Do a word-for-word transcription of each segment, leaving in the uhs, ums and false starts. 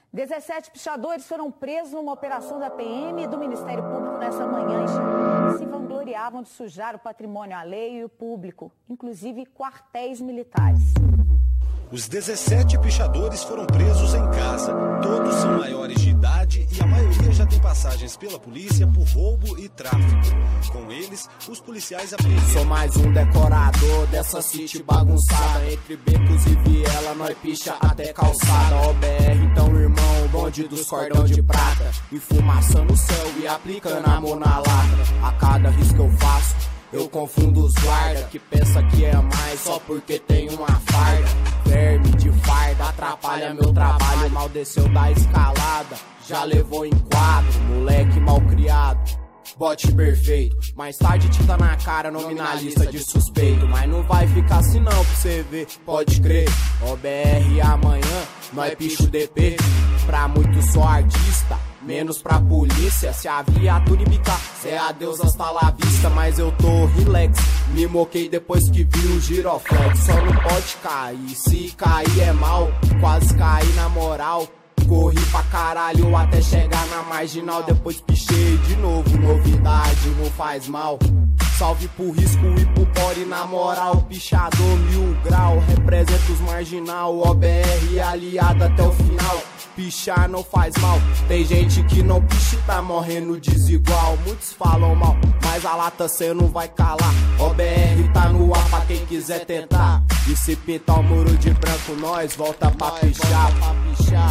dezessete pichadores foram presos numa operação da P M e do Ministério Público nessa manhã. Se vangloriavam de sujar o patrimônio alheio e o público, inclusive quartéis militares. Os dezessete pichadores foram presos em casa. Todos são maiores de idade e a maioria já tem passagens pela polícia por roubo e tráfico. Com eles, os policiais apreenderam. Sou mais um decorador dessa city bagunçada. Entre becos e viela, nós picha até calçada. O B R, então irmão, o bonde dos cordão de prata. Enfumaçando o céu e aplicando amor na lata. A cada risco que eu faço, eu confundo os guarda que pensa que é mais só porque tem uma farda. Verme de farda atrapalha meu trabalho. Mal desceu da escalada, já levou em quadro. Moleque mal criado, bote perfeito. Mais tarde tinta na cara, nominalista de suspeito. Mas não vai ficar assim não pra você ver, pode crer. O B R amanhã, nós picha o D P. Pra muitos sou artista, menos pra polícia. Se a viatura imbicar, cê é adeus hasta la vista. Mas eu tô relax, me moquei depois que vi o giroflex. Só não pode cair, se cair é mal. Quase caí na moral, corri pra caralho até chegar na marginal. Depois pichei de novo, novidade não faz mal. Salve pro risco e pro body na moral. Pichador mil grau, representa os marginal. O B R aliado até o final. Pichar não faz mal, tem gente que não picha e tá morrendo desigual. Muitos falam mal, mas a lata cê não vai calar. O B R tá no ar pra quem quiser tentar. E se pintar o muro de branco, nós volta pra pichar, pra pichar.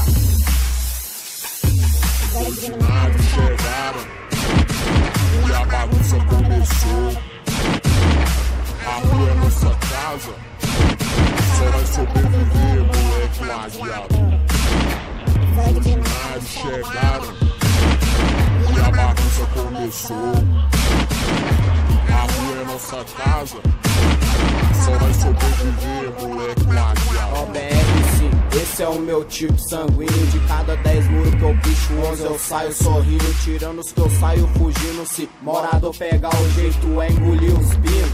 Os iluminados chegaram e a bagunça começou. A rua é nossa casa, só vai sobreviver, moleque lajeado. Os iluminados chegaram e a bagunça começou. A rua é nossa casa, só vai sobreviver, moleque lajeado. O B R sim, esse é o meu tipo sanguíneo. De cada dez muros que eu picho, onze eu saio sorrindo. Tirando os que eu saio fugindo. Se morador pegar o jeito é engolir os pinos.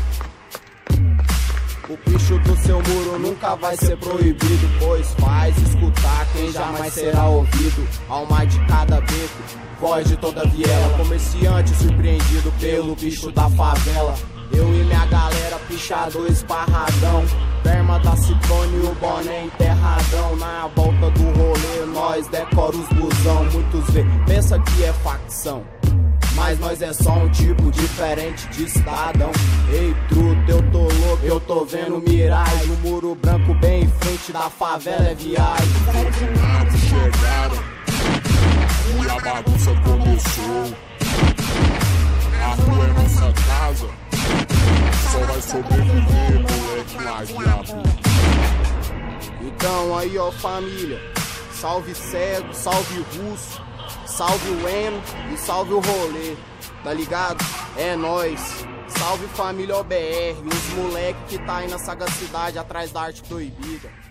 O picho do seu muro nunca vai ser proibido, pois faz escutar quem jamais será ouvido. Alma de cada beco, voz de toda viela. Comerciante surpreendido pelo bicho da favela. Eu e minha galera pichador esparradão. Perma da Ciclone e o boné enterradão. Na volta do rolê nós decora os busão. Muitos vê, pensa que é facção, mas nós é só um tipo diferente de cidadão. Ei, truta, eu tô louco, eu tô vendo miragem. O muro branco bem em frente da favela é viagem. Os iluminados chegaram e a bagunça começou. A rua é nossa casa, só vai sobreviver, moleque lajeado. Então aí ó família, salve cego, salve russo, salve o Eno e salve o rolê, tá ligado? É nóis. Salve família O B R, os moleque que tá aí na sagacidade atrás da arte proibida.